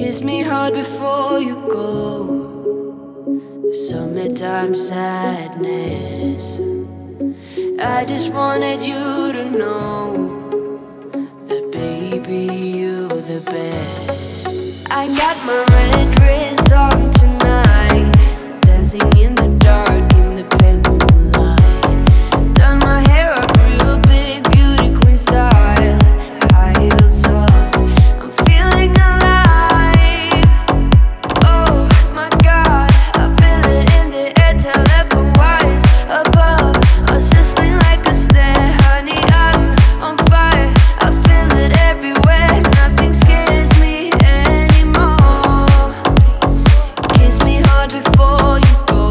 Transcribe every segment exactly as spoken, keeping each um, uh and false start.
Kiss me hard before you go. Summertime sadness. I just wanted you to know that baby, you the best. I got my red dress on tonight, dancing in the dark in the pale moonlight. Done my hair up real big, beauty queen style, high heels off, I'm feeling alive. Oh my God, I feel it in the air, telephone wires above, I'm sizzling like a snare, honey, I'm on fire. I feel it everywhere, nothing scares me anymore. Kiss me hard before you go.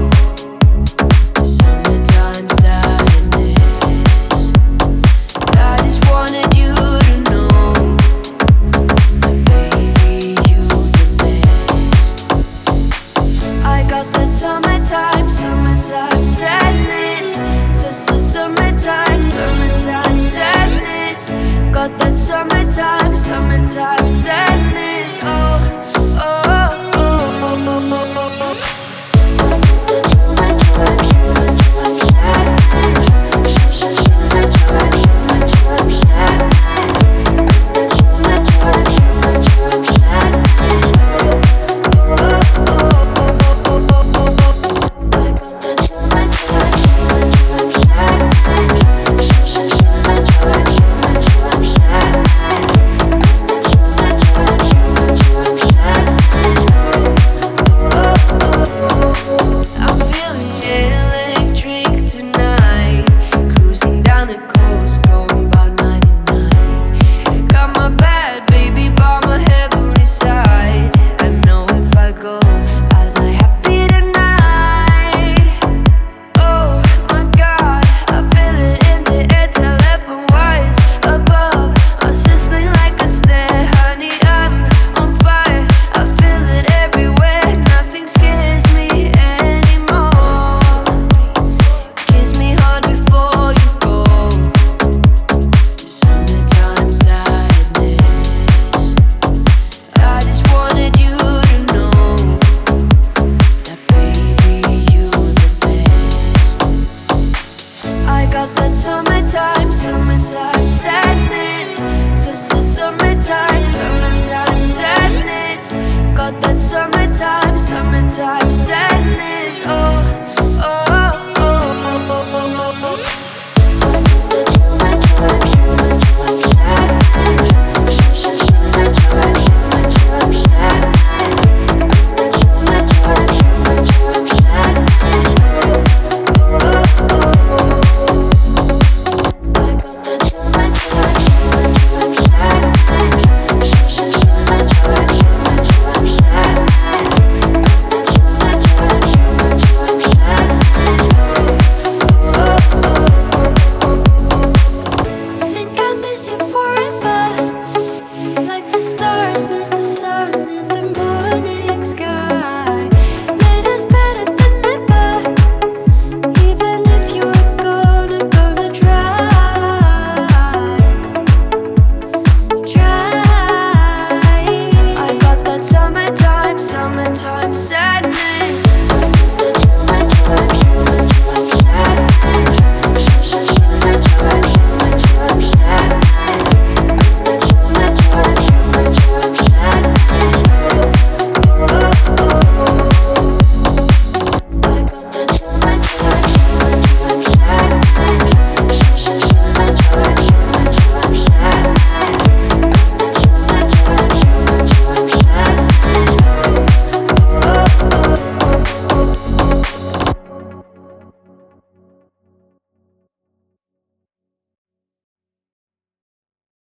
Summertime sadness. I just wanted you to know that baby, you the best. I got that summertime, summertime sadness. So, so summertime, summertime sadness. Got that summertime, summertime sadness. Oh, oh, oh, oh, oh, oh, oh, oh. That summertime, summertime sadness. Summertime, summertime sadness. That summertime, summertime sadness. Oh, oh, oh, oh, oh, oh, oh. I got that summertime, summertime sadness. Summertime, summertime sadness. That summertime, summertime sadness. Oh, oh, oh. I'm feeling electric tonight, cruising down the coast, going about ninety-nine. Got my bad baby by my heavenly side. I know if I go, I'll die happy tonight. Oh my God, I feel it in the air, telephone wires above, I'm sizzling like a snare, honey, I'm on fire. I feel it everywhere, nothing scares me anymore. Kiss me hard before you go. Summertime sadness. I just wanted you to know that baby, you the best. I got that summertime, summertime sadness. So, so summertime, summertime sadness. Got that summertime, summertime sadness. Oh.